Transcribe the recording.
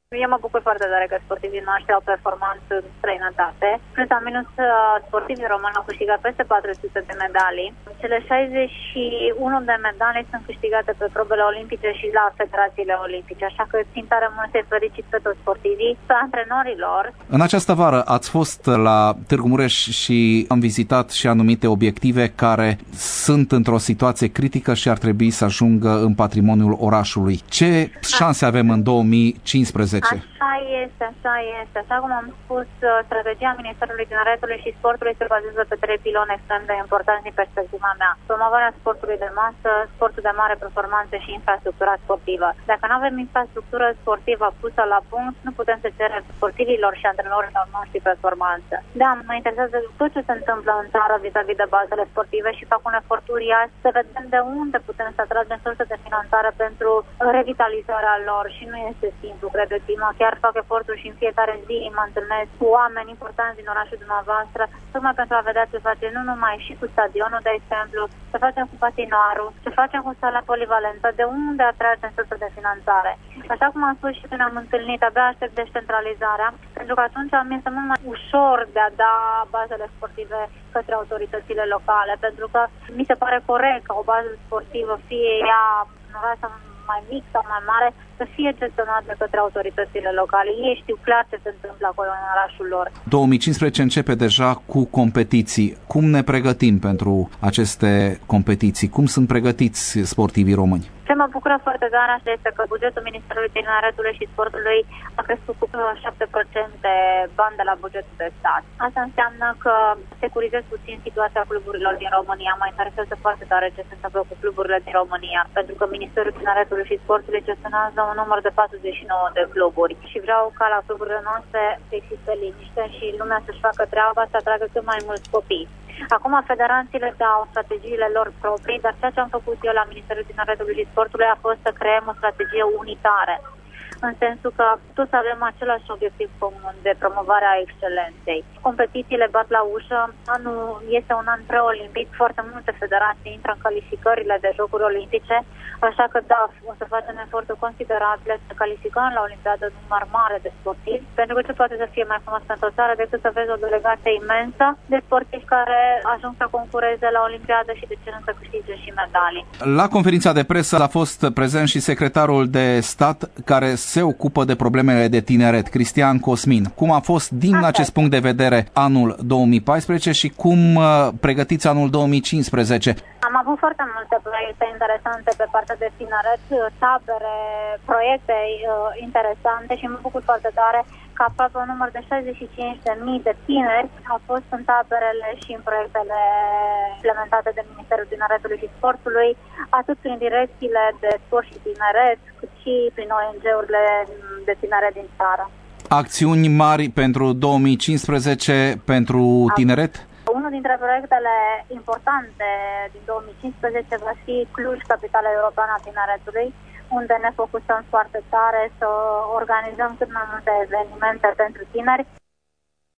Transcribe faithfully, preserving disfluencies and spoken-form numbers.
Eu mă bucur foarte tare că sportivii noștri au performat în străinătate. Plus sau minus, sportivii români au câștigat peste patru sute de medalii. Cele șaizeci și unu de medalii sunt câștigate pe probele olimpice și la federațiile olimpice, așa că țin tare mult să-i felicit pe toți sportivii, pe antrenorilor. În această vară ați fost la Târgu Mureș și am vizitat și anumite obiective care sunt într-o situație critică și ar trebui să ajungă în patrimoniul orașului. Ce șanse avem în două mii cincisprezece? Așa este, așa este. Așa cum am spus, strategia Ministerului Tineretului și Sportului se bazează pe trei piloni extrem de importanți din perspectiva mea. Promovarea sportului de masă, sportul de mare performanță și infrastructura sportivă. Dacă nu avem infrastructură sportivă pusă la punct, nu putem să cerem sportivilor și antrenorilor noștri performanță. Da, mă interesează tot ce se întâmplă în țară vis-a-vis de bazele sportive și fac un efort uriaș să vedem de unde putem să atragem surse de finanțare pentru revitalizarea lor și nu este simplu, credeți-mă. Chiar fac eforturi și în fiecare zi mă întâlnesc cu oameni importanți din orașul dumneavoastră, tocmai pentru a vedea ce face nu numai și cu stadionul, de exemplu, ce facem cu patinoarul, ce facem cu sala polivalentă, de unde atragem surse de finanțare. Așa cum am spus și când am întâlnit, abia aștept descentralizarea, pentru că atunci mi este mult mai ușor de a da bazele sportive către autoritățile locale, pentru că mi se pare corect ca o bază sportivă, fie ea în oraș mai mic sau mai mare, să fie gestionat de către autoritățile locale. Ei știu clar ce se întâmplă acolo în orașul lor. două mii cincisprezece începe deja cu competiții. Cum ne pregătim pentru aceste competiții? Cum sunt pregătiți sportivii români? Ce mă bucură foarte tare așa este că bugetul Ministerului Tineretului și Sportului a crescut cu șapte la sută de bani de la bugetul de stat. Asta înseamnă că securizez puțin situația cluburilor din România. Mă interesează foarte tare ce se întâmplă cu cluburile din România, pentru că Ministerul Tineretului și Sportului gestionează un număr de patruzeci și nouă de cluburi și vreau ca la cluburile noastre să existe liniște și lumea să-și facă treaba, să atragă cât mai mulți copii. Acum federațiile dau strategiile lor proprii, dar ceea ce am făcut eu la Ministerul Tineretului și Sportului a fost să creăm o strategie unitară, în sensul că toți avem același obiectiv comun de promovare a excelenței. Competițiile bat la ușă, anul este un an preolimpic, foarte multe federații intră în calificările de jocuri olimpice, așa că da, o să facem eforturi considerabile să calificăm la Olimpiadă un număr mare de sportivi, pentru că ce poate să fie mai frumos pentru o țară decât să vezi o delegație imensă de sportivi care ajung să concureze la Olimpiadă și de ce nu să câștige și medalii. La conferința de presă a fost prezent și secretarul de stat care se ocupă de problemele de tineret, Cristian Cosmin. Cum a fost din Asta acest punct de vedere anul două mii paisprezece și cum pregătiți anul două mii cincisprezece? Am avut foarte multe proiecte interesante pe partea de tineret, tabere, proiecte uh, interesante și mă bucur foarte tare că aproape un număr de șaizeci și cinci de mii de tineri au fost în taberele și în proiectele implementate de Ministerul Tineretului și Sportului, atât prin direcțiile de sport și tineret, cât și prin O N G-urile de tineret din țară. Acțiuni mari pentru două mii cincisprezece pentru tineret? Unul dintre proiectele importante din două mii cincisprezece va fi Cluj, capitala europeană a tineretului, unde ne focusăm foarte tare să organizăm cât mai multe evenimente pentru tineri.